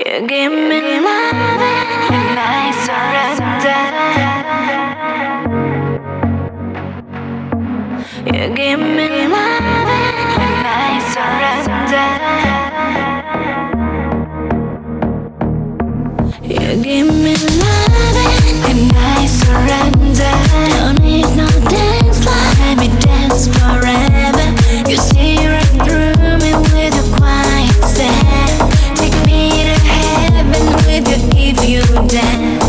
You give me love and I surrender. You give me love and I surrender. You give me love and I surrender. Don't need no dance like let me dance forever. You see right through me with a quiet stare. Take me to heaven with you if you dare.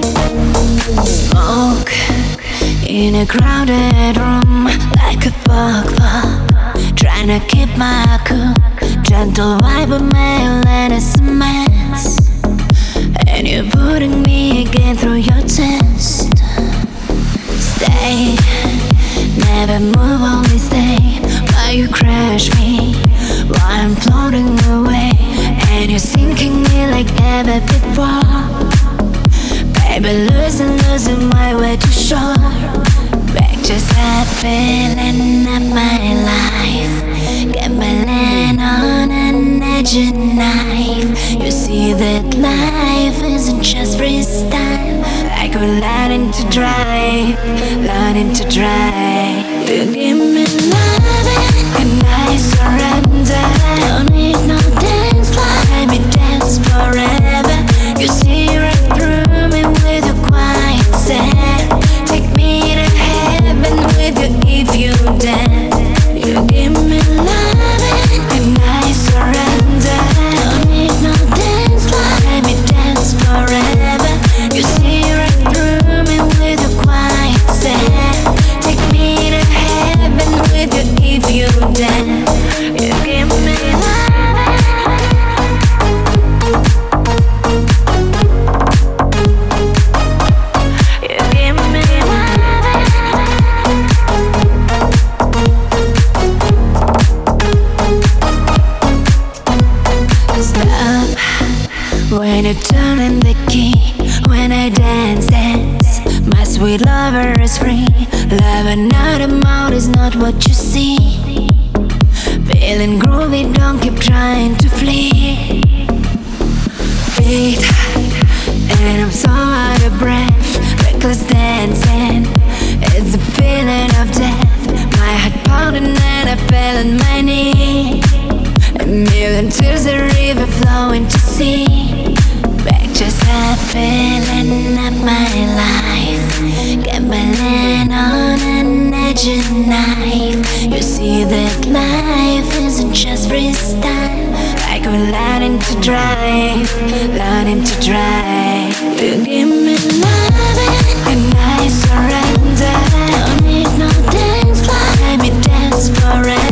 Smoke in a crowded room like a fog. Trying to keep my cool. Gentle vibe of mail and SMS. And you're putting me again through your test. Stay, never move, only stay. While you crash me, while I'm floating away. And you're sinking me like ever before. Baby, losing my way to shore. Pictures that feeling of my life. Get my land on an edge of knife. You see that life isn't just freestyle. Like we're learning to drive, learning to drive. You give me love and I surrender. Don't need no dance like let me dance forever. You see right through me with a quiet stare. Take me to heaven with you if you dare. You give me love and I surrender. Don't need no dance like let me dance forever. You see right through me with a quiet stare. Take me to heaven with you if you dare. You give me love. When you turn in the key, when I dance, my sweet lover is free. Love another mouth is not what you see. Feeling groovy, don't keep trying to flee. Beat, and I'm so out of breath. Reckless dancing, it's a feeling of death. My heart pounding and I fell on my knee. A million tears, a river flowing to sea. Pictures that feeling of my life. Get my land on an edge of knife. You see that life isn't just freestyle. Like we're learning to drive, learning to drive. You give me love and I surrender. Don't need no dance like let me dance forever.